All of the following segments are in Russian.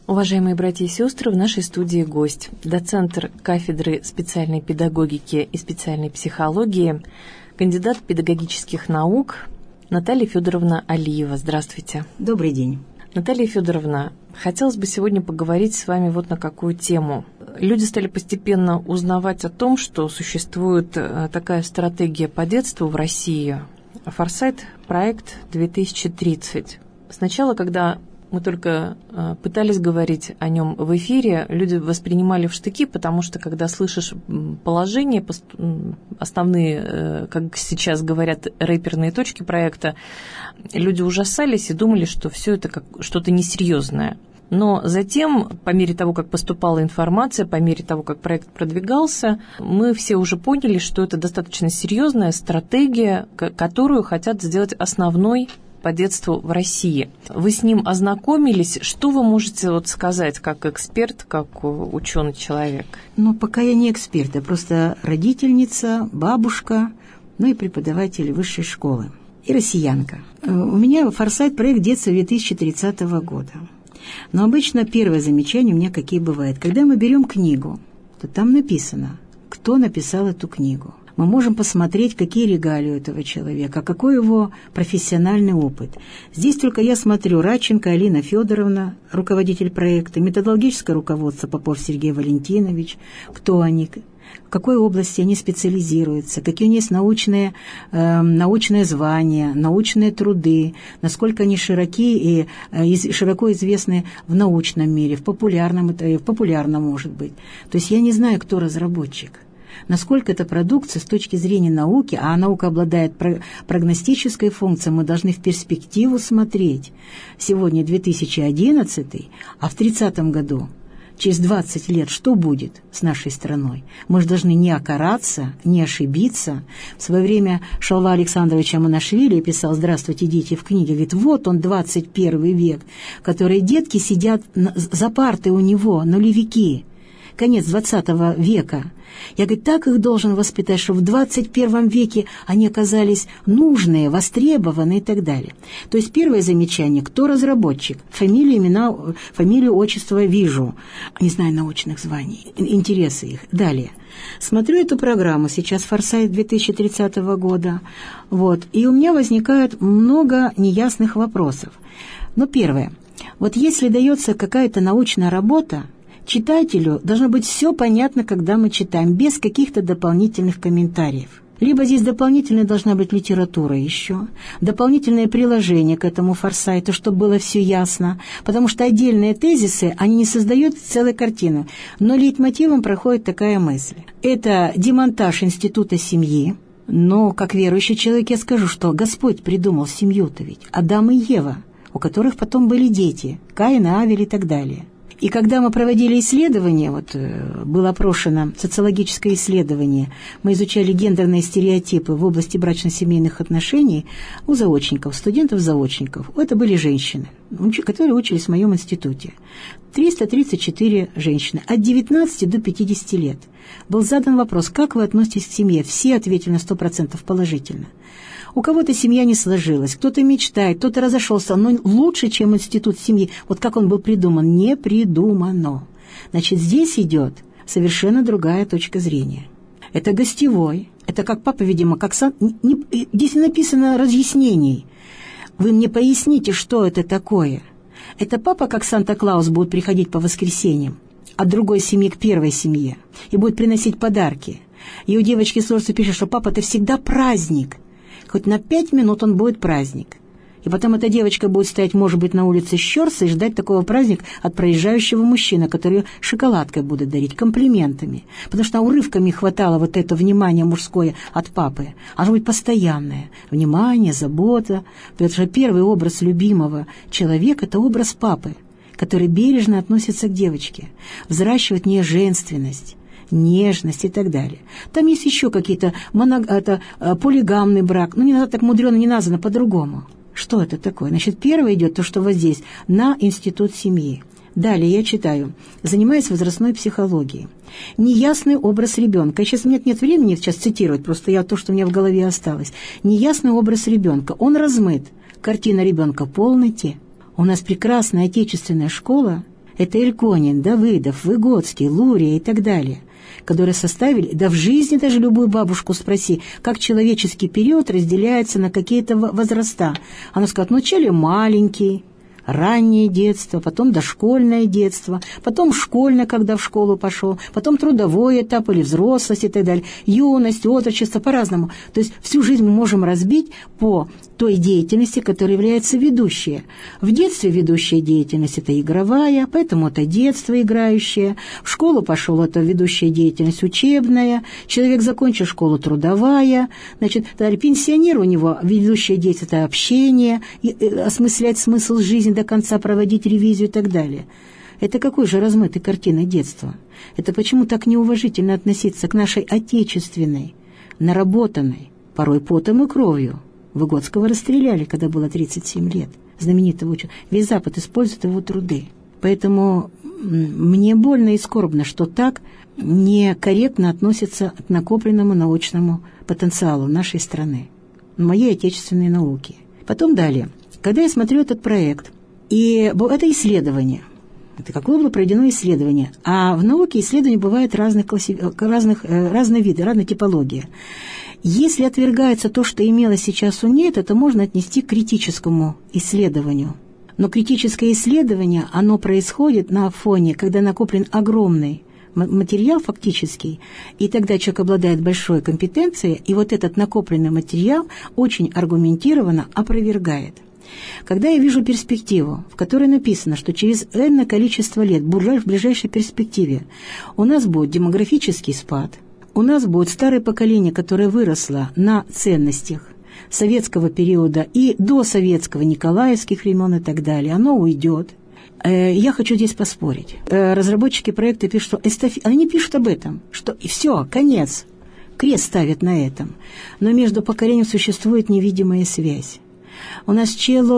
Уважаемые братья и сестры, в нашей студии гость, доцент кафедры специальной педагогики и специальной психологии, кандидат педагогических наук Наталья Федоровна Алиева. Здравствуйте. Добрый день. Наталья Федоровна, хотелось бы сегодня поговорить с вами вот на какую тему. Люди стали постепенно узнавать о том, что существует такая стратегия по детству в России, «Форсайт проект 2030». Сначала, когда мы только пытались говорить о нем в эфире, люди воспринимали в штыки, потому что, когда слышишь положение, основные, как сейчас говорят, рэперные точки проекта, люди ужасались и думали, что все это как что-то несерьезное. Но затем, по мере того, как поступала информация, по мере того, как проект продвигался, мы все уже поняли, что это достаточно серьезная стратегия, которую хотят сделать основной по детству в России. Вы с ним ознакомились. Что вы можете сказать как эксперт, как ученый человек? Пока я не эксперт, я просто родительница, бабушка, и преподаватель высшей школы. И россиянка. У меня «Форсайт» проект детства 2030 года. Но обычно первое замечание у меня какие бывают. Когда мы берем книгу, то там написано, кто написал эту книгу. Мы можем посмотреть, какие регалии у этого человека, какой его профессиональный опыт. Здесь только я смотрю: Радченко Алина Федоровна, руководитель проекта, методологическое руководство Попов Сергей Валентинович, кто они, в какой области они специализируются, какие у них есть научные звания, научные труды, насколько они широки и широко известны в научном мире, в популярном, может быть. То есть я не знаю, кто разработчик. Насколько эта продукция с точки зрения науки, а наука обладает прогностической функцией, мы должны в перспективу смотреть. Сегодня 2011, а в 30 году, через 20 лет, что будет с нашей страной? Мы же должны не окараться, не ошибиться. В свое время Шалва Александрович Аманашвили писал: «Здравствуйте, дети», в книге, говорит, вот он, 21 век, которые детки сидят за партой у него, нулевики, конец 20 века. Я, говорит, так их должен воспитать, чтобы в 21 веке они оказались нужные, востребованные и так далее. То есть первое замечание: кто разработчик? Фамилию, отчество вижу. Не знаю научных званий, интересы их. Далее. Смотрю эту программу, сейчас «Форсайт» 2030 года, и у меня возникает много неясных вопросов. Первое. Если дается какая-то научная работа, читателю должно быть все понятно, когда мы читаем, без каких-то дополнительных комментариев. Либо здесь дополнительная должна быть литература еще, дополнительное приложение к этому форсайту, чтобы было все ясно, потому что отдельные тезисы, они не создают целой картины, но лейтмотивом проходит такая мысль. Это демонтаж института семьи, но как верующий человек я скажу, что Господь придумал семью-то ведь, Адам и Ева, у которых потом были дети, Каин, Авель и так далее. И когда мы проводили исследование, было опрошено социологическое исследование, мы изучали гендерные стереотипы в области брачно-семейных отношений у заочников, студентов-заочников. Это были женщины, которые учились в моем институте. 334 женщины от 19 до 50 лет. Был задан вопрос: как вы относитесь к семье? Все ответили на 100% положительно. У кого-то семья не сложилась, кто-то мечтает, кто-то разошелся, но лучше, чем институт семьи. Как он был придуман, не придумано. Значит, здесь идет совершенно другая точка зрения. Это гостевой, это как папа, видимо, здесь написано разъяснений. Вы мне поясните, что это такое. Это папа, как Санта-Клаус, будет приходить по воскресеньям от другой семьи к первой семье и будет приносить подарки. И у девочки сложно пишет, что папа, ты всегда праздник. Хоть на 5 минут он будет праздник. И потом эта девочка будет стоять, может быть, на улице Щерса и ждать такого праздника от проезжающего мужчины, который шоколадкой будет дарить, комплиментами. Потому что урывками хватало это внимание мужское от папы. А должно быть постоянное внимание, забота. Потому что первый образ любимого человека – это образ папы, который бережно относится к девочке, взращивает в ней женственность, нежность и так далее. Там есть еще какие-то полигамный брак. Не надо так мудрено, не названо по-другому. Что это такое? Значит, первое идет то, что здесь, на институт семьи. Далее я читаю, занимаясь возрастной психологией. Неясный образ ребенка. Сейчас нет времени сейчас цитировать, просто то, что у меня в голове осталось. Неясный образ ребенка. Он размыт. Картина ребенка в полноте. У нас прекрасная отечественная школа. Это Ильконин, Давыдов, Выгодский, Лурия и так далее, которые составили, да в жизни даже любую бабушку спроси, как человеческий период разделяется на какие-то возраста. Она скажет, вначале маленький, раннее детство, потом дошкольное детство, потом школьное, когда в школу пошел, потом трудовой этап или взрослость и так далее, юность, отрочество, по-разному. То есть всю жизнь мы можем разбить по той деятельности, которая является ведущей. В детстве ведущая деятельность – это игровая, поэтому это детство играющее. В школу пошел – это ведущая деятельность учебная. Человек закончил школу – трудовая. Значит, пенсионер у него ведущая деятельность – это общение, осмыслять смысл жизни до конца, проводить ревизию и так далее. Это какой же размытой картиной детства? Это почему так неуважительно относиться к нашей отечественной, наработанной, порой потом и кровью? Выгодского расстреляли, когда было 37 лет, знаменитого ученого. Весь Запад использует его труды. Поэтому мне больно и скорбно, что так некорректно относятся к накопленному научному потенциалу нашей страны, моей отечественной науки. Потом далее. Когда я смотрю этот проект, и это исследование, это какое было проведено исследование, а в науке исследования бывают разные виды, разные типологии. Если отвергается то, что имелось сейчас у НЕТ, это можно отнести к критическому исследованию. Но критическое исследование, оно происходит на фоне, когда накоплен огромный материал фактический, и тогда человек обладает большой компетенцией, и вот этот накопленный материал очень аргументированно опровергает. Когда я вижу перспективу, в которой написано, что через энное количество лет, в ближайшей перспективе, у нас будет демографический спад, у нас будет старое поколение, которое выросло на ценностях советского периода и до советского, николаевских времен и так далее, оно уйдет. Я хочу здесь поспорить. Разработчики проекта пишут, что они пишут об этом, что и все, конец, крест ставят на этом. Но между поколениями существует невидимая связь. У нас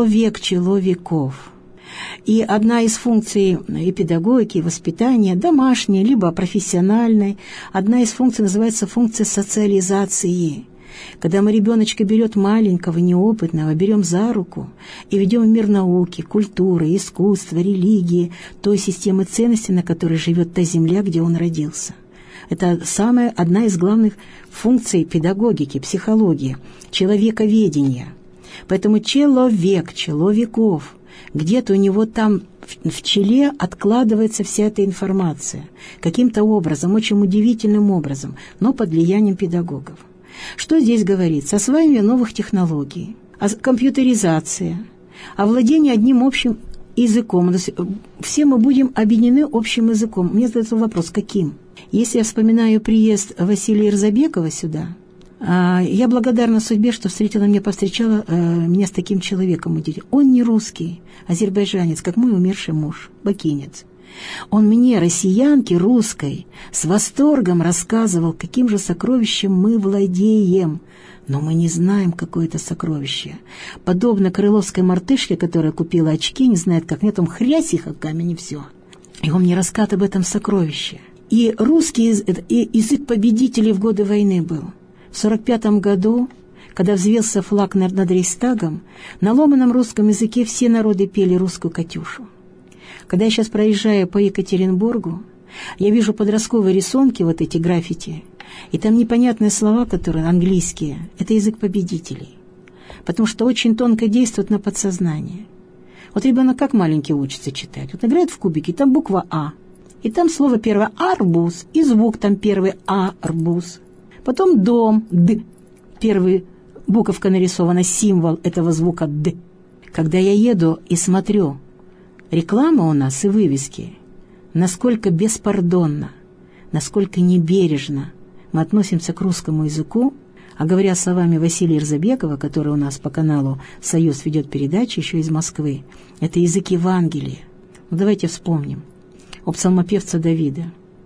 человеков. И одна из функций и педагогики, и воспитания, домашней, либо профессиональной, одна из функций называется функция социализации. Когда мы ребеночка берем маленького, неопытного, берем за руку и ведем в мир науки, культуры, искусства, религии, той системы ценностей, на которой живет та земля, где он родился. Это одна из главных функций педагогики, психологии, человековедения. Поэтому человеков, где-то у него там в челе откладывается вся эта информация, каким-то образом, очень удивительным образом, но под влиянием педагогов. Что здесь говорится? Освоение новых технологий, компьютеризация, овладение одним общим языком. Все мы будем объединены общим языком. Мне задается вопрос, каким? Если я вспоминаю приезд Василия Ирзабекова сюда, я благодарна судьбе, что повстречала меня с таким человеком. Он не русский, азербайджанец, как мой умерший муж, бакинец. Он мне, россиянке русской, с восторгом рассказывал, каким же сокровищем мы владеем. Но мы не знаем, какое это сокровище. Подобно крыловской мартышке, которая купила очки, не знает, как нет, там хрясь их, а камень и все. И он мне рассказывает об этом сокровище. И русский язык победителей в годы войны был. В 1945 году, когда взвился флаг над Рейхстагом, на ломаном русском языке все народы пели русскую «Катюшу». Когда я сейчас проезжаю по Екатеринбургу, я вижу подростковые рисунки, вот эти граффити, и там непонятные слова, которые английские, это язык победителей, потому что очень тонко действует на подсознание. Вот ребенок как маленький учится читать, вот играет в кубики, там буква «А», и там слово первое «арбуз», и звук там первый «арбуз». Потом дом, «д», первая буковка нарисована, символ этого звука «д». Когда я еду и смотрю реклама у нас и вывески, насколько беспардонно, насколько небережно мы относимся к русскому языку, а говоря словами Василия Ирзабекова, который у нас по каналу «Союз» ведет передачи еще из Москвы, это язык Евангелия. Ну, давайте вспомним. У псалмопевца Давида.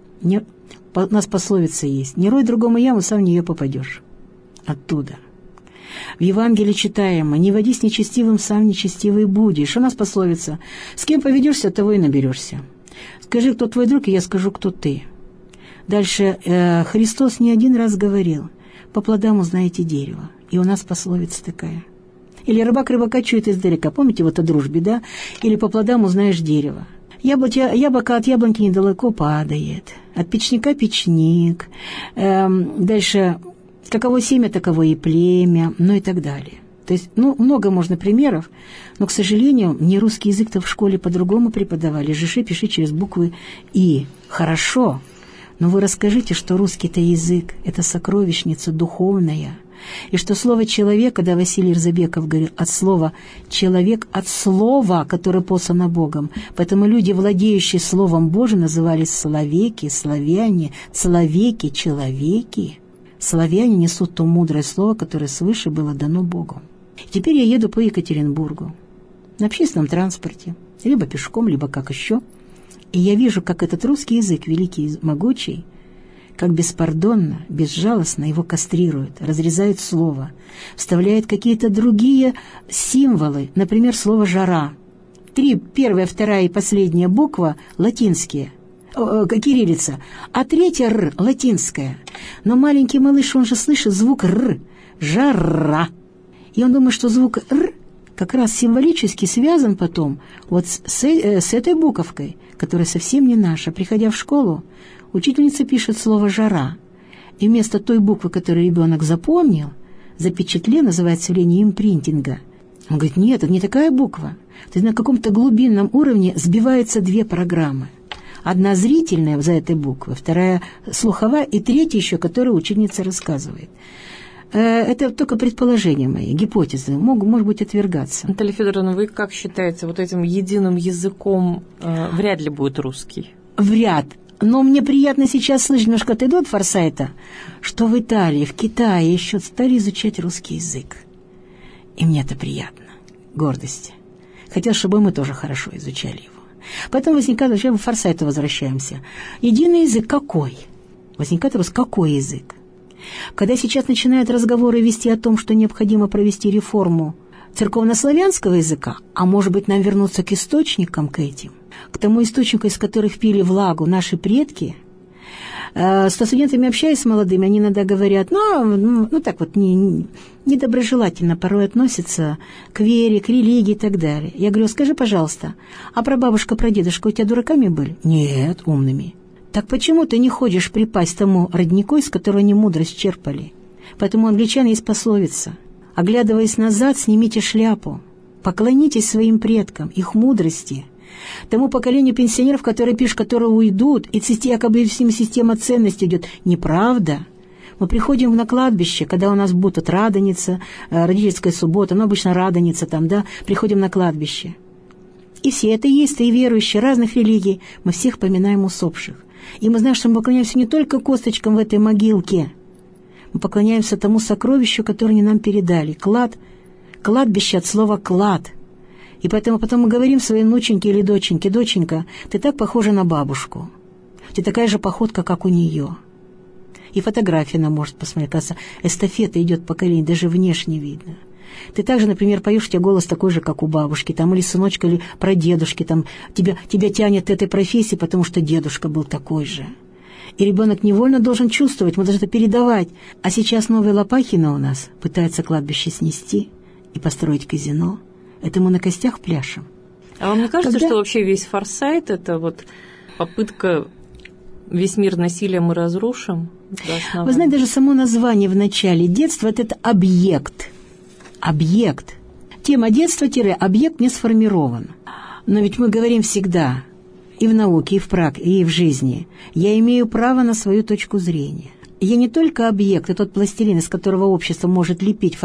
У нас пословица есть: «Не рой другому яму, сам в нее попадешь». Оттуда. В Евангелии читаем: «Не водись нечестивым, сам нечестивый будешь». У нас пословица: «С кем поведешься, того и наберешься». Скажи, кто твой друг, и я скажу, кто ты. Дальше Христос не один раз говорил: «По плодам узнаете дерево». И у нас пословица такая. Или рыбак рыбака чует издалека. Помните вот о дружбе, да? Или по плодам узнаешь дерево. Яблоко от яблоньки недалеко падает, от печника печник, дальше каково семя, таково и племя, ну и так далее. То есть, много можно примеров, но, к сожалению, мне русский язык-то в школе по-другому преподавали. Жиши, пиши через буквы «и». Хорошо, но вы расскажите, что русский-то язык – это сокровищница духовная, и что слово «человек», когда Василий Ирзабеков говорил, от слова «человек», от слова, которое послано Богом. Поэтому люди, владеющие Словом Божьим, назывались словеки, славяне, человеки, человеки. Славяне несут то мудрое слово, которое свыше было дано Богу. Теперь я еду по Екатеринбургу на общественном транспорте, либо пешком, либо как еще, и я вижу, как этот русский язык, великий и могучий, как беспардонно, безжалостно его кастрируют, разрезают слово, вставляют какие-то другие символы, например, слово «жара». 3, первая, вторая и последняя буква латинские, кириллица, а 3 «р» латинская. Но маленький малыш, он же слышит звук «р», «жара». И он думает, что звук «р» как раз символически связан потом вот с этой буковкой, которая совсем не наша. Приходя в школу, учительница пишет слово «жара», и вместо той буквы, которую ребенок запомнил, запечатлен, называется явление импринтинга. Он говорит, нет, это не такая буква. То есть на каком-то глубинном уровне сбиваются 2 программы. Одна зрительная за этой буквой, вторая слуховая, и 3 еще, которую ученица рассказывает. Это только предположения мои, гипотезы, может быть, отвергаться. Наталья Федоровна, вы как считаете, вот этим единым языком вряд ли будет русский? Вряд. Но мне приятно сейчас слышать, немножко отойду от Форсайта, что в Италии, в Китае еще стали изучать русский язык. И мне это приятно, гордость. Хотел, чтобы мы тоже хорошо изучали его. Поэтому возникает, вообще в Форсайту возвращаемся. Единый язык какой? Возникает вопрос, какой язык? Когда сейчас начинают разговоры вести о том, что необходимо провести реформу церковнославянского языка, а может быть нам вернуться к источникам, к этим, к тому источнику, из которых пили влагу наши предки. Со студентами общаюсь с молодыми, они иногда говорят, так вот недоброжелательно порой относятся к вере, к религии и так далее. Я говорю, скажи, пожалуйста, а прабабушка, прадедушка у тебя дураками были? Нет, умными. Так почему ты не ходишь припасть тому роднику, из которого они мудрость черпали? Поэтому у англичан есть пословица: оглядываясь назад, снимите шляпу, поклонитесь своим предкам, их мудрости, тому поколению пенсионеров, которые пишут, которые уйдут, и якобы всем система ценностей идет. Неправда. Мы приходим на кладбище, когда у нас будут Радоница, родительская суббота, обычно Радоница там, да, приходим на кладбище. И все атеисты и верующие разных религий, мы всех поминаем усопших. И мы знаем, что мы поклоняемся не только косточкам в этой могилке, мы поклоняемся тому сокровищу, которое они нам передали. Клад, кладбище от слова «клад». И поэтому потом мы говорим своей внученьке или доченьке: доченька, ты так похожа на бабушку, ты такая же походка, как у нее. И фотография она может посмотреть, кажется, эстафета идет поколение, даже внешне видно. Ты также, например, поешь, у тебя голос такой же, как у бабушки, там, или сыночка, или прадедушки, там, тебя тянет к этой профессии, потому что дедушка был такой же. И ребенок невольно должен чувствовать, мы должны это передавать. А сейчас новые Лопахина у нас пытаются кладбище снести и построить казино. Это мы на костях пляшем. А вам не кажется, что вообще весь Форсайт – это вот попытка весь мир насилия мы разрушим? Вы знаете, даже само название в начале детства – это объект. Объект. Тема детства-объект не сформирован. Но ведь мы говорим всегда, и в науке, и в практике, и в жизни, я имею право на свою точку зрения. Я не только объект, а тот пластилин, из которого общество может лепить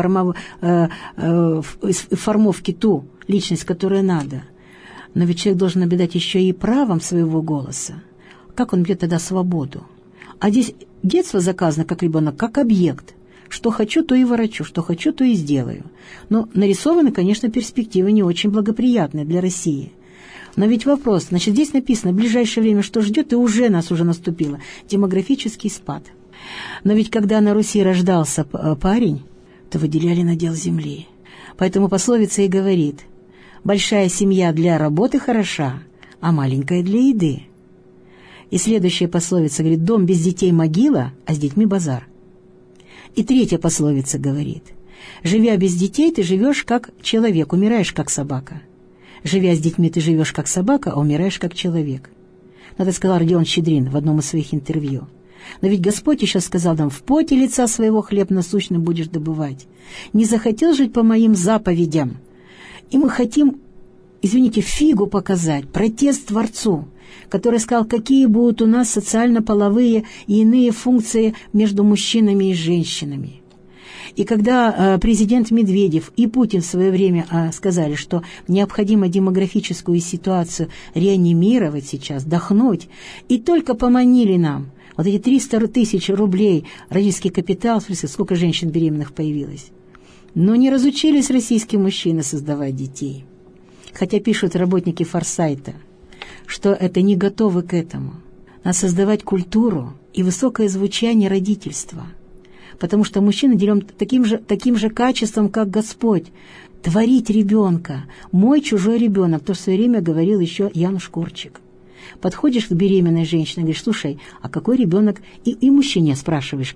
формовки ту личность, которую надо. Но ведь человек должен обладать еще и правом своего голоса. Как он бьет тогда свободу? А здесь детство заказано как ребенок, как объект. Что хочу, то и ворочу, что хочу, то и сделаю. Но нарисованы, конечно, перспективы не очень благоприятные для России. Но ведь вопрос, значит, здесь написано, в ближайшее время что ждет, и уже наступило, демографический спад. Но ведь когда на Руси рождался парень, то выделяли надел земли. Поэтому пословица и говорит: большая семья для работы хороша, а маленькая для еды. И следующая пословица говорит: дом без детей могила, а с детьми базар. И третья пословица говорит: живя без детей, ты живешь как человек, умираешь как собака. живя с детьми, ты живешь как собака, а умираешь как человек. Это сказал Родион Щедрин в одном из своих интервью. Но ведь Господь еще сказал нам: в поте лица своего хлеб насущный будешь добывать. Не захотел жить по моим заповедям. И мы хотим, извините, фигу показать, протест Творцу, который сказал, какие будут у нас социально-половые и иные функции между мужчинами и женщинами. И когда президент Медведев и Путин в свое время сказали, что необходимо демографическую ситуацию реанимировать сейчас, вдохнуть, и только поманили нам вот эти 300 тысяч рублей родительский капитал, в смысле, сколько женщин беременных появилось. Но не разучились российские мужчины создавать детей. Хотя пишут работники Форсайта, что это не готовы к этому. Надо создавать культуру и высокое звучание родительства. Потому что мужчина делен таким же качеством, как Господь. Творить ребенка. Мой чужой ребенок. То, что в свое время говорил еще Януш Корчик. Подходишь к беременной женщине и говоришь: слушай, а какой ребенок? И мужчине спрашиваешь,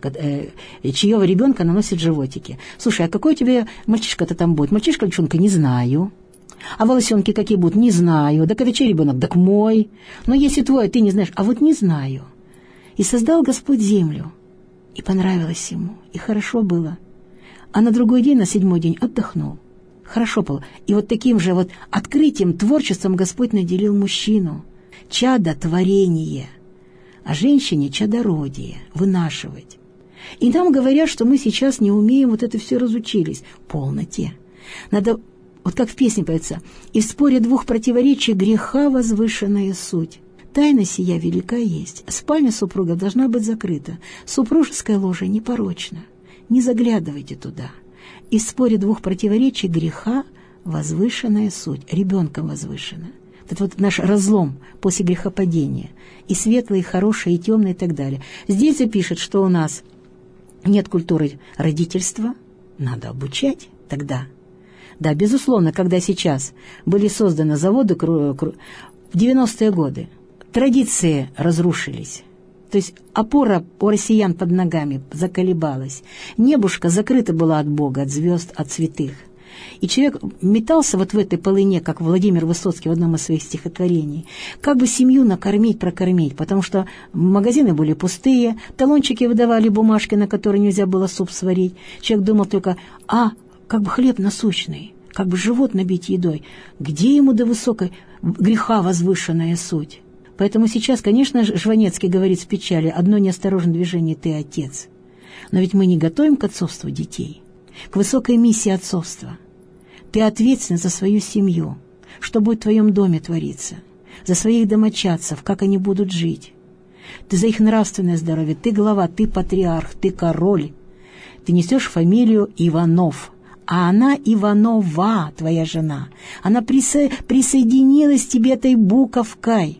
чьего ребенка наносит животики. Слушай, а какой у тебя мальчишка-то там будет? Мальчишка или девчонка? Не знаю. А волосенки какие будут? Не знаю. Так это чей ребенок? Так мой. Но если твой, ты не знаешь. А вот не знаю. И создал Господь землю. И понравилось ему. И хорошо было. А на другой день, на 7-й день, отдохнул. Хорошо было. И вот таким же вот открытием, творчеством Господь наделил мужчину. Чадотворение. А женщине чадородие. Вынашивать. И нам говорят, что мы сейчас не умеем, вот это все разучились. Полноте. Надо... Вот как в песне поется: «И в споре двух противоречий греха возвышенная суть. Тайна сия велика есть. Спальня супруга должна быть закрыта. Супружеское ложе непорочно. Не заглядывайте туда. И в споре двух противоречий греха возвышенная суть». Ребенком возвышена. Это вот наш разлом после грехопадения. И светлое, и хорошее, и темное, и так далее. Здесь же пишет, что у нас нет культуры родительства. Надо обучать тогда. Да, безусловно, когда сейчас были созданы заводы в 90-е годы, традиции разрушились. То есть опора у россиян под ногами заколебалась. Небушка закрыта была от Бога, от звезд, от святых. И человек метался вот в этой полыне, как Владимир Высоцкий в одном из своих стихотворений, как бы семью накормить, прокормить, потому что магазины были пустые, талончики выдавали, бумажки, на которые нельзя было суп сварить. Человек думал только: как бы хлеб насущный, как бы живот набить едой. Где ему до высокой греха возвышенная суть? Поэтому сейчас, конечно, Жванецкий говорит с печали: одно неосторожное движение — ты отец. Но ведь мы не готовим к отцовству детей, к высокой миссии отцовства. Ты ответственен за свою семью, что будет в твоем доме твориться, за своих домочадцев, как они будут жить. Ты за их нравственное здоровье, ты глава, ты патриарх, ты король. Ты несешь фамилию Иванов, а она Иванова, твоя жена. Она присоединилась к тебе этой буковкой.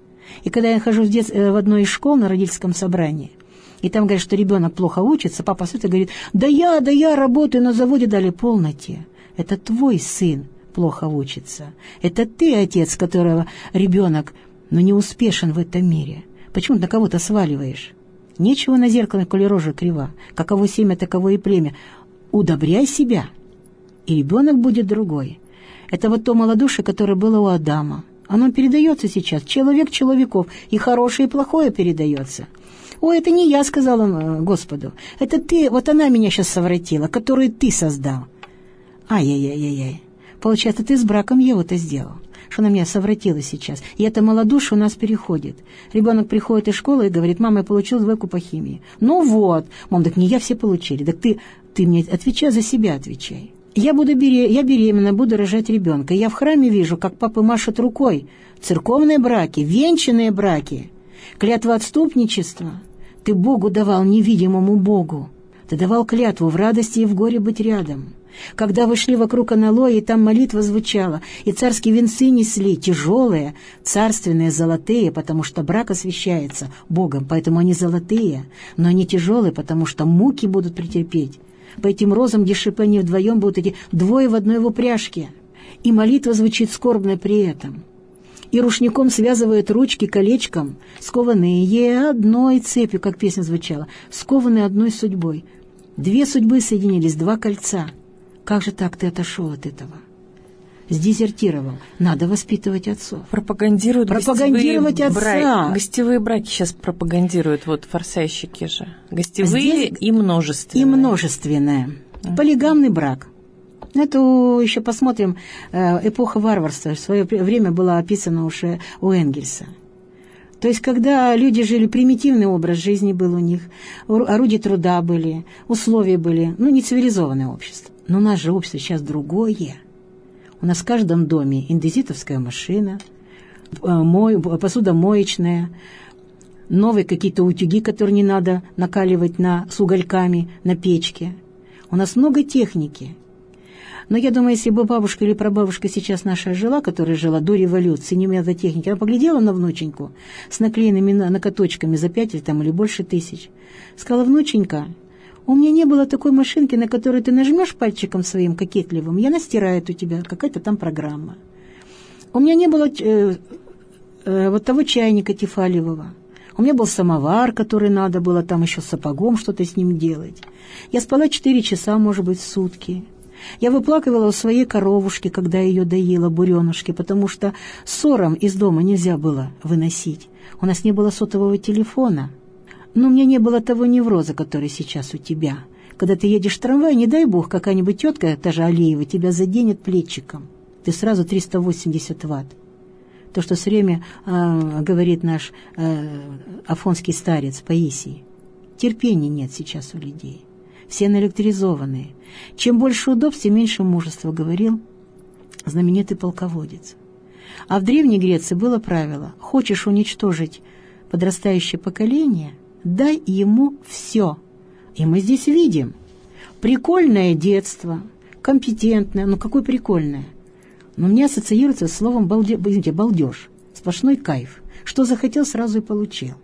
И когда я хожу в одной из школ на родительском собрании, и там говорят, что ребенок плохо учится, папа сидит и говорит: да я работаю на заводе, дали полноте. Это твой сын плохо учится. Это ты, отец, которого ребенок, не успешен в этом мире. Почему ты на кого-то сваливаешь? Нечего на зеркало, коли рожа крива. Каково семя, таково и племя. Удобряй себя, и ребенок будет другой. Это вот то малодушие, которое было у Адама. Оно передается сейчас. Человек человеков. И хорошее, и плохое передается. «Ой, это не я», — сказал он Господу. «Это ты, вот она меня сейчас совратила, которую ты создал». Ай-яй-яй-яй-яй. Получается, ты с браком Еву-то сделал, что она меня совратила сейчас. И это малодушие у нас переходит. Ребенок приходит из школы и говорит: мама, я получил 2 по химии. Ну вот. Мам, так не я, все получили. Так ты мне отвечай за себя, отвечай. Я беременна, буду рожать ребенка. Я в храме вижу, как папа машет рукой. Церковные браки, венчанные браки, клятва отступничества. Ты Богу давал, невидимому Богу. Ты давал клятву в радости и в горе быть рядом. Когда вы шли вокруг аналоя, и там молитва звучала, и царские венцы несли, тяжелые, царственные, золотые, потому что брак освящается Богом, поэтому они золотые, но они тяжелые, потому что муки будут претерпеть. По этим розам, где шипы, они вдвоем будут эти 2 в одной в упряжке. И молитва звучит скорбно при этом. И рушником связывают ручки колечком, скованные одной цепью, как песня звучала, скованные одной судьбой. 2 судьбы соединились, 2 кольца. Как же так ты отошел от этого? сдезертировал. Надо воспитывать отцов. Пропагандировать отца. Гостевые браки сейчас пропагандируют, вот форсайщики же. Гостевые и множественные. И множественное. Полигамный брак. Это еще посмотрим, эпоха варварства. В свое время была описана уже у Энгельса. То есть, когда люди жили, примитивный образ жизни был у них, орудия труда были, условия были, не цивилизованное общество. Но у нас же общество сейчас другое. У нас в каждом доме индезитовская машина, посудомоечная, новые какие-то утюги, которые не надо накаливать с угольками на печке. У нас много техники. Но я думаю, если бы бабушка или прабабушка сейчас наша жила, которая жила до революции, не имела техники, она поглядела на внученьку с наклеенными накоточками за 5 или больше тысяч. Сказала: внученька, у меня не было такой машинки, на которую ты нажмешь пальчиком своим кокетливым, и она стирает у тебя какая-то там программа. У меня не было вот того чайника тефалевого. У меня был самовар, который надо было там еще сапогом что-то с ним делать. Я спала 4 часа, может быть, в сутки. Я выплакивала у своей коровушки, когда ее доила, буренушки, потому что ссором из дома нельзя было выносить. У нас не было сотового телефона. Но у меня не было того невроза, который сейчас у тебя. Когда ты едешь в трамвай, не дай бог, какая-нибудь тетка, та же Алиева, тебя заденет плечиком. Ты сразу 380 ватт. То, что все время говорит наш афонский старец Паисий. Терпения нет сейчас у людей. Все наэлектризованные. Чем больше удобств, тем меньше мужества, говорил знаменитый полководец. А в Древней Греции было правило: хочешь уничтожить подрастающее поколение, дай ему все. И мы здесь видим прикольное детство, компетентное, какое прикольное. Но мне ассоциируется с словом балдеж, сплошной кайф. Что захотел, сразу и получил.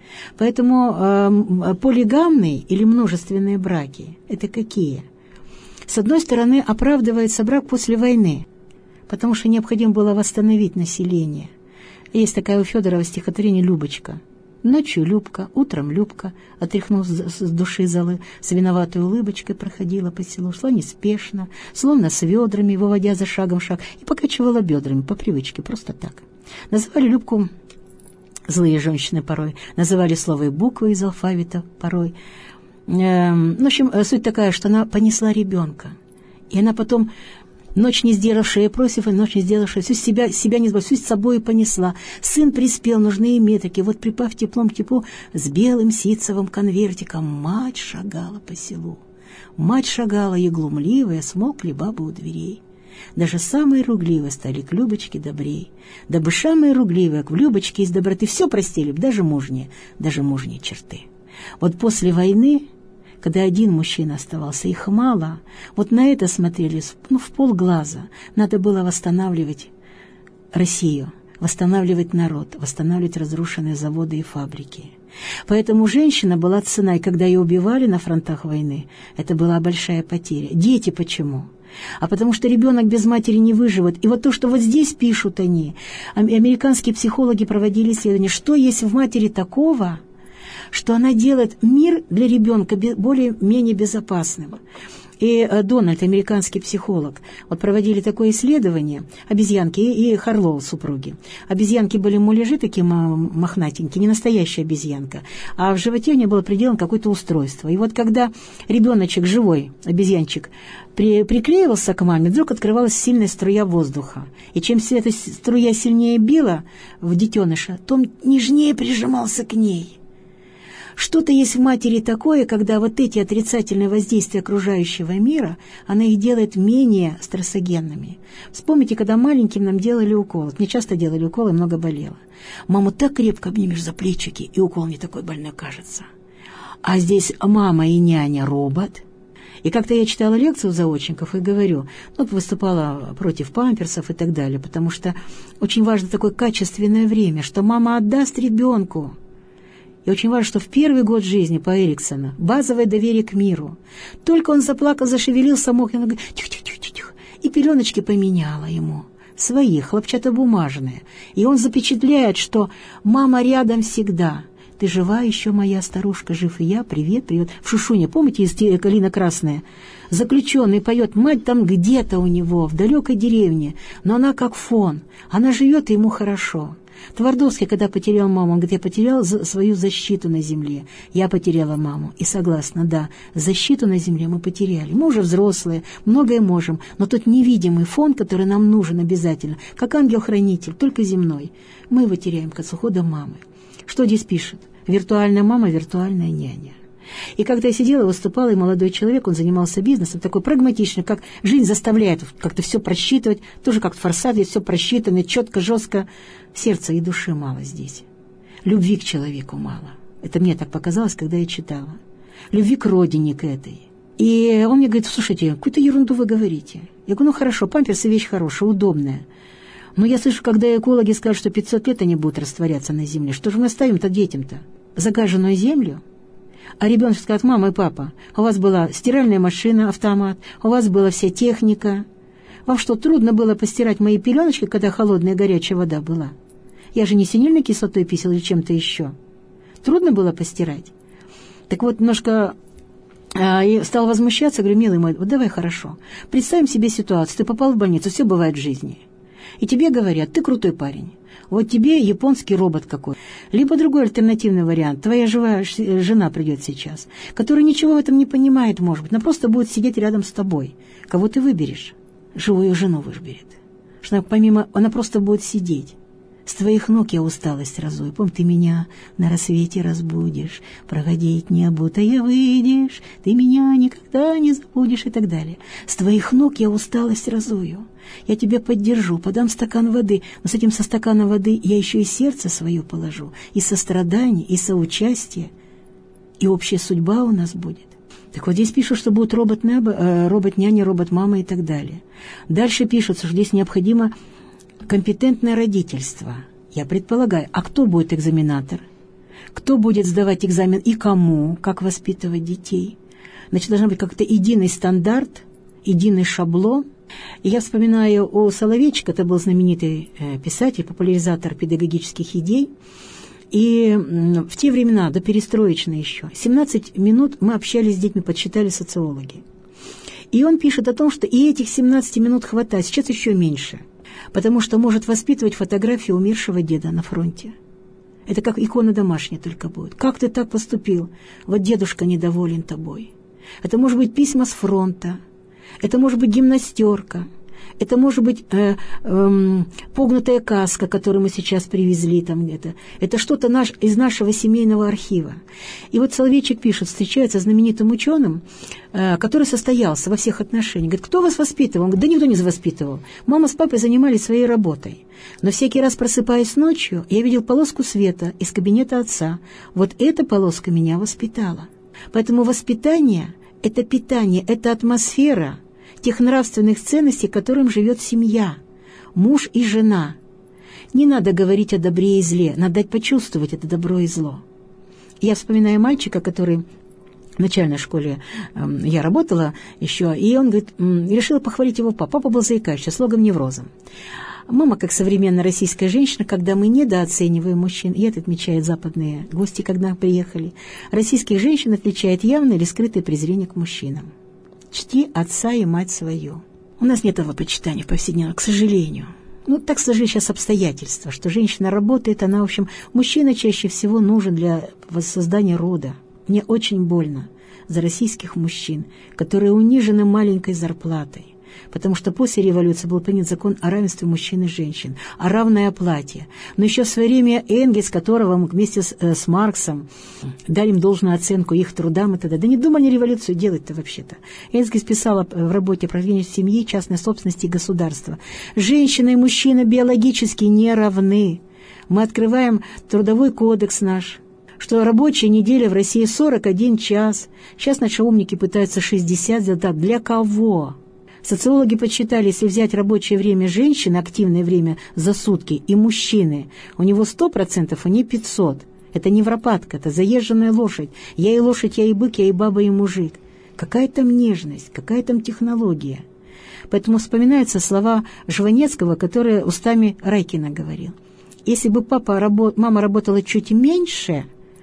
Поэтому полигамные или множественные браки – это какие? С одной стороны, оправдывается брак после войны, потому что необходимо было восстановить население. Есть такая у Федорова стихотворение «Любочка». Ночью Любка, утром Любка, отряхнув с души золы, с виноватой улыбочкой проходила по селу, шла неспешно, словно с ведрами, выводя за шагом шаг, и покачивала бедрами по привычке, просто так. Называли Любку злые женщины порой, называли слово и буквы из алфавита порой. В общем, суть такая, что она понесла ребенка. И она потом, ночь не сделавшая просив, и ночь не сделавшая, всю себя не сбросила, всю с собой понесла. Сын приспел, нужны и метки. Вот припав теплом к теплу, с белым ситцевым конвертиком, мать шагала по селу. Мать шагала, и глумливая, смолкли бабы у дверей. Даже самые ругливые стали к Любочке добрей. Дабы самые ругливые к Любочке из доброты все простили, даже мужние черты. Вот после войны, когда один мужчина оставался, их мало, вот на это смотрели в полглаза. Надо было восстанавливать Россию, восстанавливать народ, восстанавливать разрушенные заводы и фабрики. Поэтому женщина была цена, и когда ее убивали на фронтах войны, это была большая потеря. Дети почему? А потому что ребенок без матери не выживет. И вот то, что вот здесь пишут они, американские психологи проводили исследования, что есть в матери такого, что она делает мир для ребенка более-менее безопасным. И Дональд, американский психолог, вот проводили такое исследование, обезьянки и Харлоу, супруги. Обезьянки были муляжи такие мохнатенькие, не настоящая обезьянка, а в животе у нее было приделано какое-то устройство. И вот когда ребеночек, живой обезьянчик, приклеивался к маме, вдруг открывалась сильная струя воздуха. И чем эта струя сильнее била в детеныша, то он нежнее прижимался к ней. Что-то есть в матери такое, когда вот эти отрицательные воздействия окружающего мира, она их делает менее стрессогенными. Вспомните, когда маленьким нам делали укол. Мне часто делали укол, и много болело. Маму так крепко обнимешь за плечики, и укол не такой больной кажется. А здесь мама и няня робот. И как-то я читала лекцию заочников и говорю, выступала против памперсов и так далее, потому что очень важно такое качественное время, что мама отдаст ребенку. И очень важно, что в первый год жизни по Эриксону базовое доверие к миру. Только он заплакал, зашевелился, мог, и она говорит, тихо-тихо-тихо. И пеленочки поменяла ему, свои, хлопчатобумажные. И он запечатляет, что мама рядом всегда. Ты жива еще, моя старушка, жив и я, привет, привет. В Шушуне, помните, из «Калина красная»? Заключенный поет, мать там где-то у него, в далекой деревне, но она как фон, она живет, и ему хорошо. Твардовский, когда потерял маму, он говорит, я потерял свою защиту на земле. Я потеряла маму. И согласна, да, защиту на земле мы потеряли. Мы уже взрослые, многое можем, но тот невидимый фон, который нам нужен обязательно, как ангел-хранитель, только земной, мы его теряем с уходом мамы. Что здесь пишет? Виртуальная мама, виртуальная няня. И когда я сидела, выступала, и молодой человек, он занимался бизнесом, такой прагматичный, как жизнь заставляет как-то все просчитывать, тоже как в «Форсаже», все просчитано, четко, жестко. Сердца и души мало здесь. Любви к человеку мало. Это мне так показалось, когда я читала. Любви к родине, к этой. И он мне говорит, слушайте, какую-то ерунду вы говорите. Я говорю, ну хорошо, памперсы вещь хорошая, удобная. Но я слышу, когда экологи скажут, что 500 лет они будут растворяться на земле, что же мы оставим-то детям-то? Загаженную землю? А ребенок скажет, мама и папа, у вас была стиральная машина, автомат, у вас была вся техника. Вам что, трудно было постирать мои пеленочки, когда холодная горячая вода была? Я же не синильной кислотой писал или чем-то еще. Трудно было постирать. Так вот, немножко стал возмущаться, говорю, милый мой, вот давай хорошо. Представим себе ситуацию, ты попал в больницу, все бывает в жизни. И тебе говорят, ты крутой парень. Вот тебе японский робот какой. Либо другой альтернативный вариант. Твоя живая жена придет сейчас, которая ничего в этом не понимает, может быть. Она просто будет сидеть рядом с тобой. Кого ты выберешь? Живую жену выберет. Что она просто будет сидеть. С твоих ног я усталость разую. Помни, ты меня на рассвете разбудишь, проходить не обутая выйдешь, ты меня никогда не забудешь и так далее. С твоих ног я усталость разую. Я тебя поддержу, подам стакан воды, но с этим со стакана воды я еще и сердце свое положу, и сострадание, и соучастие, и общая судьба у нас будет. Так вот здесь пишут, что будут робот-няня, робот-мама и так далее. Дальше пишут, что здесь необходимо компетентное родительство. Я предполагаю, а кто будет экзаменатор? Кто будет сдавать экзамен и кому? Как воспитывать детей? Значит, должен быть как-то единый стандарт, единый шаблон. И я вспоминаю о Соловейчике, это был знаменитый писатель, популяризатор педагогических идей. И в те времена, до перестроечной еще, 17 минут мы общались с детьми, подсчитали социологи. И он пишет о том, что и этих 17 минут хватает, сейчас еще меньше, потому что может воспитывать фотографию умершего деда на фронте. Это как икона домашняя только будет. Как ты так поступил? Вот дедушка недоволен тобой. Это может быть письма с фронта, это может быть гимнастерка, это может быть погнутая каска, которую мы сейчас привезли там где-то. Это что-то из нашего семейного архива. И вот Соловейчик пишет, встречается с знаменитым ученым, который состоялся во всех отношениях. Говорит, кто вас воспитывал? Он говорит, да никто не воспитывал. Мама с папой занимались своей работой. Но всякий раз, просыпаясь ночью, я видел полоску света из кабинета отца. Вот эта полоска меня воспитала. Поэтому воспитание – это питание, это атмосфера тех нравственных ценностей, которым живет семья, муж и жена. Не надо говорить о добре и зле, надо дать почувствовать это добро и зло. Я вспоминаю мальчика, который в начальной школе я работала еще, и он говорит, решила похвалить его папу. Папа был заикающийся, с логом неврозом. Мама, как современная российская женщина, когда мы недооцениваем мужчин, и это отмечают западные гости, когда приехали, российских женщин отличает явное или скрытое презрение к мужчинам. Чти отца и мать свою. У нас нет этого почитания в повседневном, к сожалению. Ну, так сложились сейчас обстоятельства, что женщина работает, она, в общем, мужчина чаще всего нужен для воссоздания рода. Мне очень больно за российских мужчин, которые унижены маленькой зарплатой. Потому что после революции был принят закон о равенстве мужчин и женщин, о равной оплате. Но еще в свое время Энгельс, которого мы вместе с Марксом дали им должную оценку их трудам и т.д. Да не думали революцию делать-то вообще-то. Энгельс писал в работе про семьи, частной собственности и государства. Женщина и мужчина биологически не равны. Мы открываем трудовой кодекс наш, что рабочая неделя в России 41 час. Сейчас наши умники пытаются 60 сделать. Для кого? Социологи подсчитали, если взять рабочее время женщины, активное время за сутки, и мужчины, у него 100%, а не 500%. Это невропатка, это заезженная лошадь. Я и лошадь, я и бык, я и баба, и мужик. Какая там нежность, какая там технология. Поэтому вспоминаются слова Жванецкого, которые устами Райкина говорил. Если бы мама работала чуть меньше,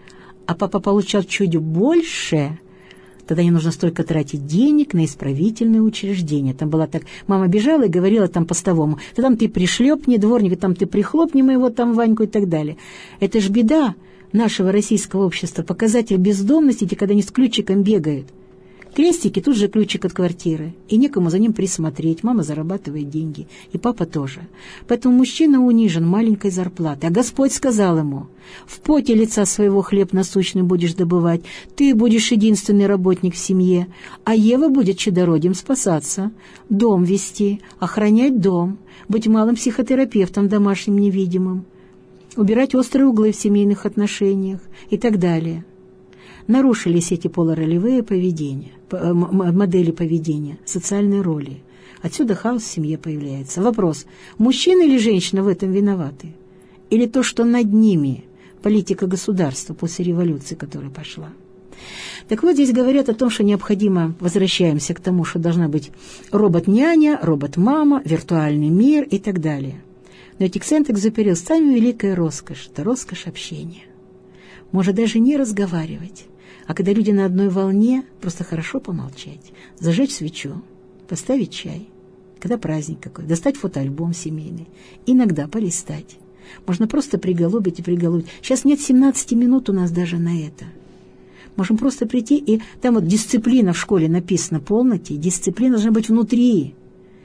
а папа получал чуть больше, тогда не нужно столько тратить денег на исправительные учреждения. Там была так, мама бежала и говорила там постовому: да там ты пришлепни дворника, там ты прихлопни моего там Ваньку и так далее. Это ж беда нашего российского общества, показатель бездомности, когда они с ключиком бегают. Крестики, тут же ключик от квартиры, и некому за ним присмотреть. Мама зарабатывает деньги, и папа тоже. Поэтому мужчина унижен маленькой зарплатой. А Господь сказал ему: в поте лица своего хлеб насущный будешь добывать, ты будешь единственный работник в семье, а Ева будет чадородием спасаться, дом вести, охранять дом, быть малым психотерапевтом домашним невидимым, убирать острые углы в семейных отношениях и так далее. Нарушились эти полуролевые поведения, модели поведения, социальные роли. Отсюда хаос в семье появляется. Вопрос: мужчина или женщина в этом виноваты? Или то, что над ними политика государства после революции, которая пошла? Так вот, здесь говорят о том, что необходимо, возвращаемся к тому, что должна быть робот-няня, робот-мама, виртуальный мир и так далее. Но эти Сент-Экзюпери: самая великая роскошь – это роскошь общения. Можно даже не разговаривать, а когда люди на одной волне, просто хорошо помолчать, зажечь свечу, поставить чай, когда праздник какой, достать фотоальбом семейный, иногда полистать. Можно просто приголубить и приголубить. Сейчас нет 17 минут у нас даже на это. Можем просто прийти, и там вот дисциплина в школе написана полноте, дисциплина должна быть внутри.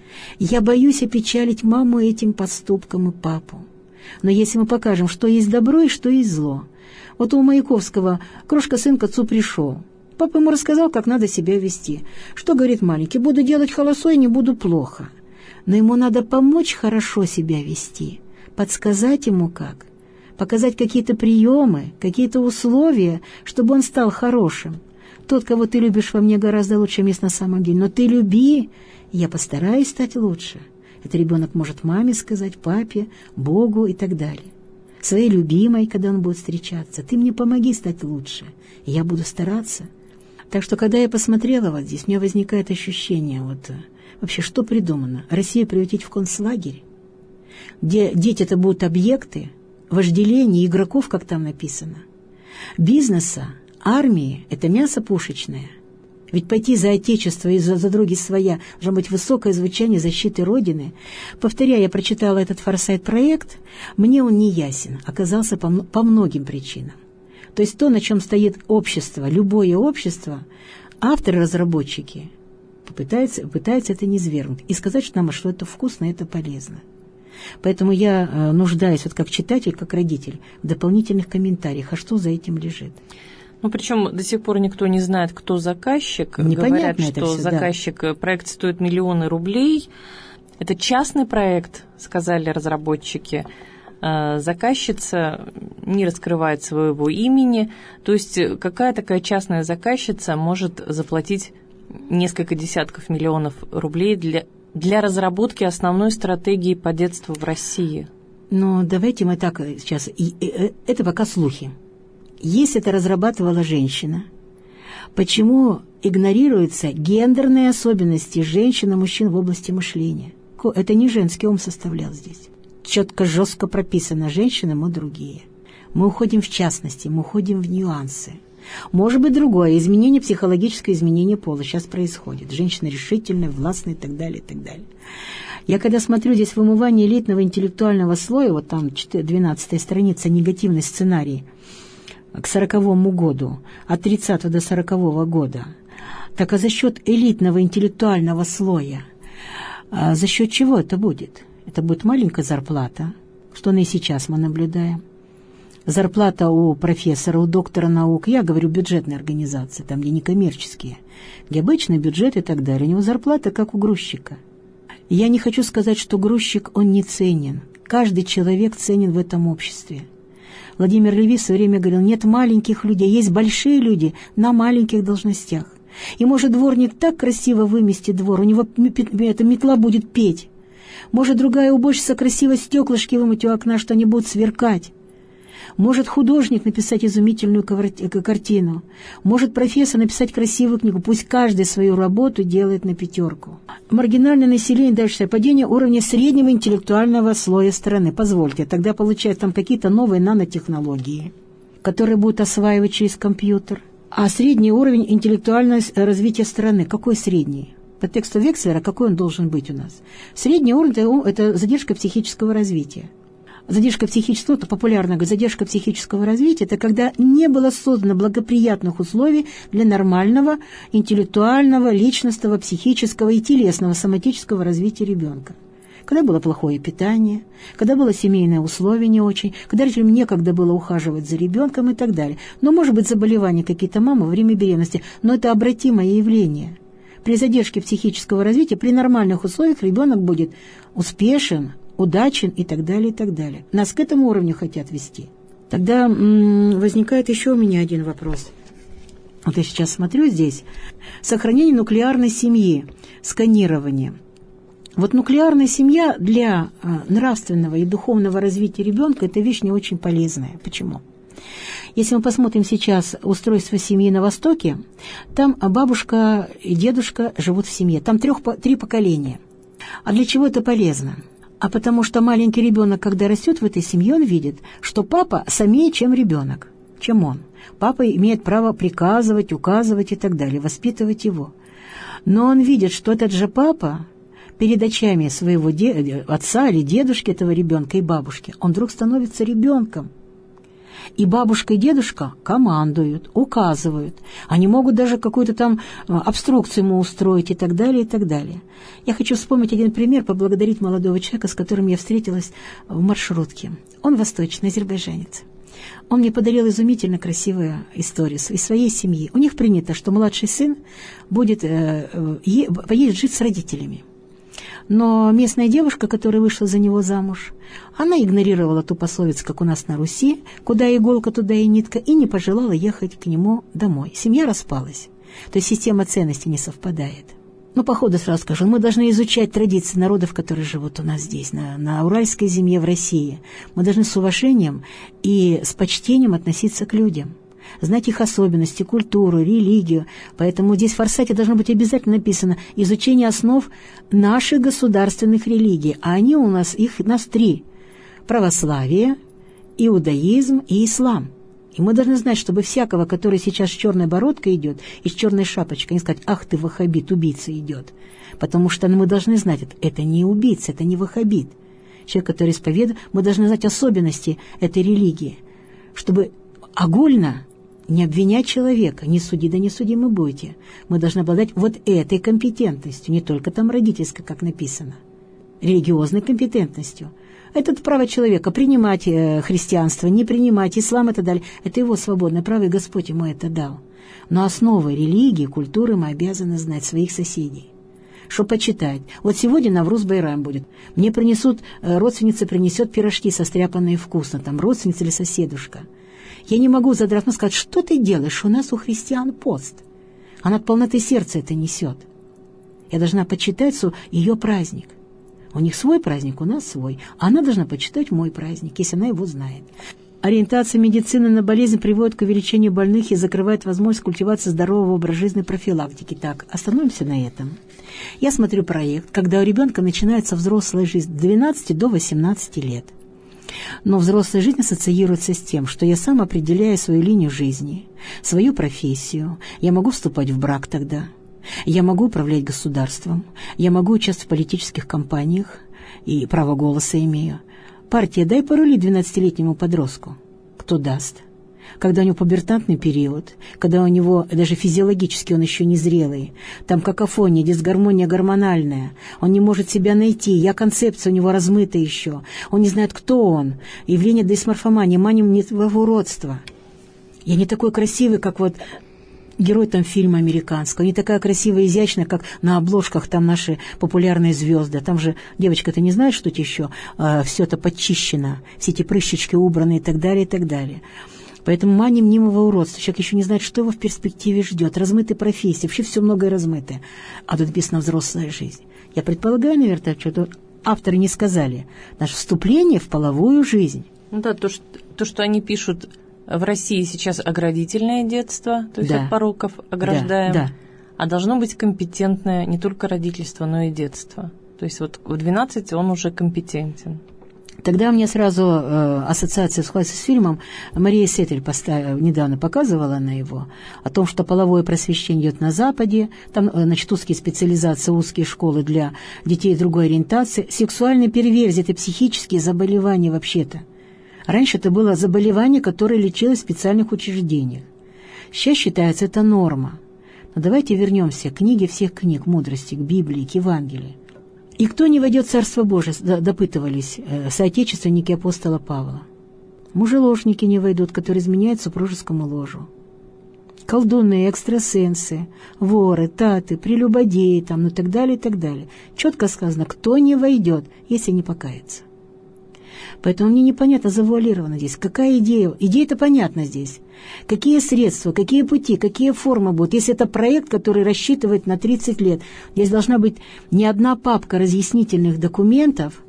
Я боюсь опечалить маму этим поступком и папу. Но если мы покажем, что есть добро и что есть зло. Вот у Маяковского крошка сын к отцу пришел. Папа ему рассказал, как надо себя вести. Что говорит маленький? Буду делать холосой, не буду плохо. Но ему надо помочь хорошо себя вести, подсказать ему как, показать какие-то приемы, какие-то условия, чтобы он стал хорошим. Тот, кого ты любишь, во мне гораздо лучше, чем есть на самом деле. Но ты люби, я постараюсь стать лучше. Это ребенок может маме сказать, папе, Богу и так далее. Своей любимой, когда он будет встречаться: ты мне помоги стать лучше, и я буду стараться. Так что, когда я посмотрела вот здесь, у меня возникает ощущение, вот вообще, что придумано? Россию превратить в концлагерь, где дети это будут объекты вожделения игроков, как там написано, бизнеса, армии — это мясо пушечное. Ведь пойти за Отечество и за други своя должно быть высокое звучание защиты Родины. Повторяю, я прочитала этот Форсайт-проект, мне он не ясен, оказался по многим причинам. То есть то, на чем стоит общество, любое общество, авторы-разработчики пытаются это низвергнуть и сказать, что это вкусно, это полезно. Поэтому я нуждаюсь, вот как читатель, как родитель, в дополнительных комментариях, а что за этим лежит. Ну, причем до сих пор никто не знает, кто заказчик. Непонятно. Говорят, что все, заказчик, да. Проект стоит миллионы рублей. Это частный проект, сказали разработчики. Заказчица не раскрывает своего имени. То есть какая такая частная заказчица может заплатить несколько десятков миллионов рублей для разработки основной стратегии по детству в России? Ну, давайте мы так сейчас... Это пока слухи. Если это разрабатывала женщина, почему игнорируются гендерные особенности женщин и мужчин в области мышления? Это не женский ум составлял здесь. Четко, жестко прописано: женщины, мы другие. Мы уходим в частности, мы уходим в нюансы. Может быть, другое изменение, психологическое изменение пола сейчас происходит. Женщина решительная, властная и так далее, и так далее. Я когда смотрю здесь вымывание элитного интеллектуального слоя, вот там 12-я страница, негативный сценарий, к 40-му году, от 30-го до 40-го года. Так а за счет элитного интеллектуального слоя, за счет чего это будет? Это будет маленькая зарплата, что и сейчас мы наблюдаем. Зарплата у профессора, у доктора наук, я говорю бюджетные организации, там, где не коммерческие, где обычный бюджет и так далее. У него зарплата, как у грузчика. Я не хочу сказать, что грузчик, он не ценен. Каждый человек ценен в этом обществе. Владимир Леви в свое время говорил: нет маленьких людей, есть большие люди на маленьких должностях. И может дворник так красиво вымести двор, у него эта метла будет петь. Может другая уборщица красиво стеклышки вымыть у окна, что они будут сверкать. Может художник написать изумительную картину. Может профессор написать красивую книгу. Пусть каждый свою работу делает на 5. Маргинальное население, дальше падение уровня среднего интеллектуального слоя страны. Позвольте, тогда получают там какие-то новые нанотехнологии, которые будут осваивать через компьютер. А средний уровень интеллектуального развития страны, какой средний? По тексту Векслера, какой он должен быть у нас? Средний уровень – это задержка психического развития. Задержка психического, это популярно говорить, задержка психического развития – это когда не было создано благоприятных условий для нормального интеллектуального, личностного, психического и телесного, соматического развития ребенка. Когда было плохое питание, когда было семейное условие не очень, когда родителям некогда было ухаживать за ребенком и так далее. Но, может быть, заболевания какие-то мамы во время беременности, но это обратимое явление. При задержке психического развития, при нормальных условиях ребенок будет успешен, удачен и так далее, и так далее. Нас к этому уровню хотят вести. Тогда возникает еще у меня один вопрос. Вот я сейчас смотрю здесь. Сохранение нуклеарной семьи, сканирование. Вот нуклеарная семья для нравственного и духовного развития ребенка – это вещь не очень полезная. Почему? Если мы посмотрим сейчас устройство семьи на Востоке, там бабушка и дедушка живут в семье, там три поколения. А для чего это полезно? А потому что маленький ребенок, когда растет в этой семье, он видит, что папа самее, чем ребенок, чем он. Папа имеет право приказывать, указывать и так далее, воспитывать его. Но он видит, что этот же папа перед очами своего отца или дедушки этого ребенка и бабушки, он вдруг становится ребенком. И бабушка и дедушка командуют, указывают. Они могут даже какую-то там обструкцию ему устроить и так далее, и так далее. Я хочу вспомнить один пример, поблагодарить молодого человека, с которым я встретилась в маршрутке. Он восточный, азербайджанец. Он мне подарил изумительно красивую историю из своей семьи. У них принято, что младший сын поедет жить с родителями. Но местная девушка, которая вышла за него замуж, она игнорировала ту пословицу, как у нас на Руси, куда иголка, туда и нитка, и не пожелала ехать к нему домой. Семья распалась. То есть система ценностей не совпадает. Ну, по ходу сразу скажу, мы должны изучать традиции народов, которые живут у нас здесь, на Уральской земле, в России. Мы должны с уважением и с почтением относиться к людям, знать их особенности, культуру, религию. Поэтому здесь в Форсайте должно быть обязательно написано «Изучение основ наших государственных религий». А они у нас, нас три – православие, иудаизм и ислам. И мы должны знать, чтобы всякого, который сейчас с черной бородкой идет и с черной шапочкой, не сказать «Ах ты, ваххабит, убийца идет». Потому что мы должны знать, это не убийца, это не ваххабит. Человек, который исповедует, мы должны знать особенности этой религии, чтобы огульно не обвинять человека, не суди, да не судимы будете. Мы должны обладать вот этой компетентностью, не только там родительской, как написано, религиозной компетентностью. Это право человека принимать христианство, не принимать ислам и так далее. Это его свободное право, и Господь ему это дал. Но основы религии, культуры мы обязаны знать своих соседей. Что почитать? Вот сегодня Навруз Байрам будет. Мне принесут, родственница принесет пирожки состряпанные вкусно, там родственница или соседушка. Я не могу задрать нос сказать, что ты делаешь, у нас у христиан пост. Она от полноты сердца это несет. Я должна почитать ее праздник. У них свой праздник, у нас свой. Она должна почитать мой праздник, если она его знает. Ориентация медицины на болезнь приводит к увеличению больных и закрывает возможность культивации здорового образа жизни и профилактики. Так, остановимся на этом. Я смотрю проект, когда у ребенка начинается взрослая жизнь с 12 до 18 лет. Но взрослая жизнь ассоциируется с тем, что я сам определяю свою линию жизни, свою профессию. Я могу вступать в брак тогда. Я могу управлять государством. Я могу участвовать в политических кампаниях и право голоса имею. Партия, дай порулить 12-летнему подростку. Кто даст? Когда у него пубертантный период, когда у него даже физиологически он еще не зрелый, там какофония, дисгармония гормональная, он не может себя найти, концепция у него размыта еще, он не знает, кто он, явление дисморфомании, мания мневого уродства. Я не такой красивый, как вот герой там фильма американского, не такая красивая и изящная, как на обложках там наши популярные звезды. Там же, девочка, ты не знаешь, что это еще? Все это подчищено, все эти прыщички убраны и так далее, и так далее. Поэтому мания мнимого уродства. Человек еще не знает, что его в перспективе ждет. Размытые профессии, вообще все многое размытое. А тут написано «взрослая жизнь». Я предполагаю, наверное, что авторы не сказали. Наше вступление в половую жизнь. Ну да, то, что они пишут в России сейчас оградительное детство, то есть от пороков ограждаем, да. А должно быть компетентное не только родительство, но и детство. То есть вот в 12 он уже компетентен. Тогда мне сразу ассоциация сходится с фильмом. Мария Сетель недавно показывала на его о том, что половое просвещение идет на Западе, там, значит, узкие специализации, узкие школы для детей другой ориентации. Сексуальные перверзии – это психические заболевания вообще-то. Раньше это было заболевание, которое лечилось в специальных учреждениях. Сейчас считается это норма. Но давайте вернемся к книге всех книг мудрости, к Библии, к Евангелию. «И кто не войдет в Царство Божие?» – допытывались соотечественники апостола Павла. Мужеложники не войдут, которые изменяют супружескому ложу. Колдуны, экстрасенсы, воры, таты, прелюбодеи, там, ну, так далее, и так далее. Четко сказано, кто не войдет, если не покается. Поэтому мне непонятно, завуалировано здесь. Какая идея? Идея-то понятна здесь. Какие средства, какие пути, какие формы будут. Если это проект, который рассчитывает на 30 лет, здесь должна быть не одна папка разъяснительных документов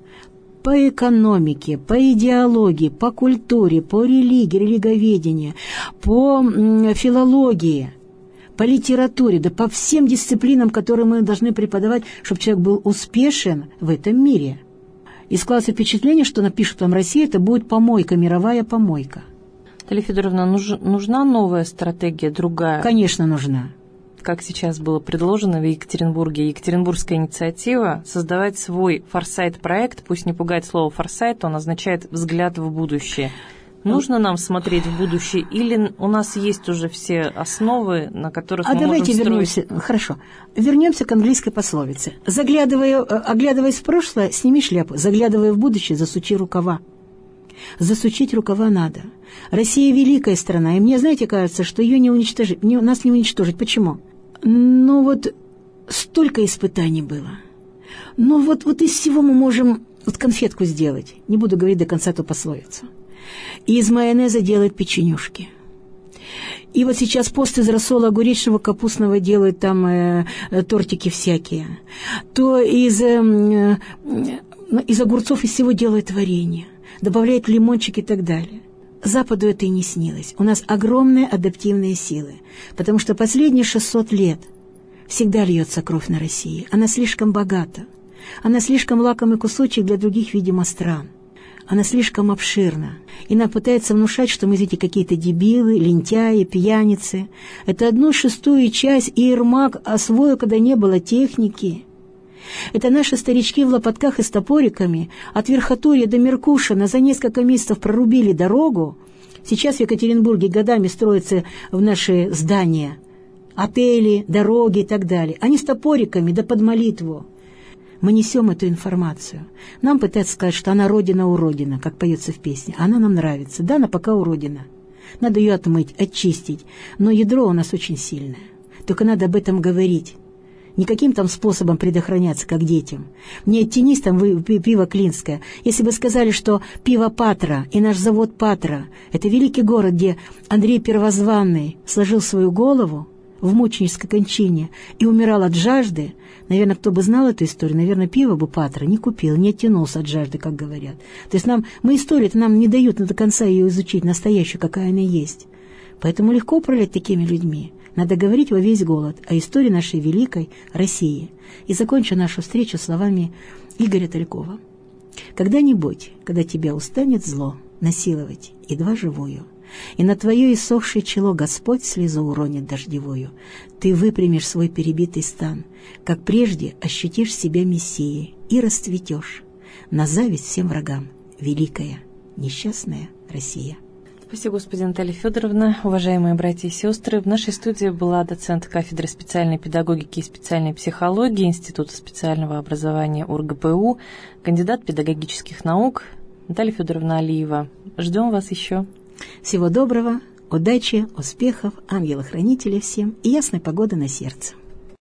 по экономике, по идеологии, по культуре, по религии, религоведению, по филологии, по литературе, да по всем дисциплинам, которые мы должны преподавать, чтобы человек был успешен в этом мире. И складывается впечатление, что напишут вам Россия, это будет помойка, мировая помойка. Наталья Федоровна, нужна новая стратегия, другая? Конечно, нужна. Как сейчас было предложено в Екатеринбурге, Екатеринбургская инициатива создавать свой форсайт-проект, пусть не пугает слово форсайт, он означает взгляд в будущее. Нужно нам смотреть в будущее, или у нас есть уже все основы, на которых мы можем строить? Вернемся. Хорошо. Вернемся к английской пословице. Оглядываясь в прошлое, сними шляпу. Заглядывая в будущее, засучи рукава. Засучить рукава надо. Россия великая страна, и мне, знаете, кажется, что ее не уничтожить, нас не уничтожить. Почему? Ну вот столько испытаний было. Ну вот из всего мы можем конфетку сделать. Не буду говорить до конца эту пословицу. И из майонеза делают печенюшки. И вот сейчас пост из рассола огуречного, капустного делают там тортики всякие. То из огурцов из всего делают варенье. Добавляют лимончик и так далее. Западу это и не снилось. У нас огромные адаптивные силы. Потому что последние 600 лет всегда льется кровь на России. Она слишком богата. Она слишком лакомый кусочек для других, видимо, стран. Она слишком обширна. И нам пытается внушать, что мы, видите, какие-то дебилы, лентяи, пьяницы. Это 1/6 часть Ермак освоил, когда не было техники. Это наши старички в лопатках и с топориками от Верхотурья до Меркушина за несколько месяцев прорубили дорогу. Сейчас в Екатеринбурге годами строятся в наши здания отели, дороги и так далее. Они с топориками, да под молитву. Мы несем эту информацию. Нам пытаются сказать, что она родина-уродина, как поется в песне. Она нам нравится. Да, она пока уродина. Надо ее отмыть, очистить. Но ядро у нас очень сильное. Только надо об этом говорить. Не каким там способом предохраняться, как детям. Не оттянись там пиво Клинское. Если бы сказали, что пиво Патра и наш завод Патра – это великий город, где Андрей Первозванный сложил свою голову в мученической кончине и умирал от жажды, наверное, кто бы знал эту историю, наверное, пиво бы Патра не купил, не оттянулся от жажды, как говорят. То есть историю-то нам не дают до конца ее изучить, настоящую, какая она есть. Поэтому легко управлять такими людьми. Надо говорить во весь голос о истории нашей великой России. И закончу нашу встречу словами Игоря Талькова. «Когда-нибудь, когда тебя устанет зло насиловать, едва живую, и на твое иссохшее чело Господь слезу уронит дождевую, ты выпрямишь свой перебитый стан, как прежде ощутишь себя Мессией и расцветешь на зависть всем врагам, великая, несчастная Россия». Спасибо, Господи, Наталья Федоровна. Уважаемые братья и сестры, в нашей студии была доцент кафедры специальной педагогики и специальной психологии Института специального образования УрГПУ, кандидат педагогических наук Наталья Федоровна Алиева. Ждем вас еще. Всего доброго, удачи, успехов, ангела-хранителя всем и ясной погоды на сердце.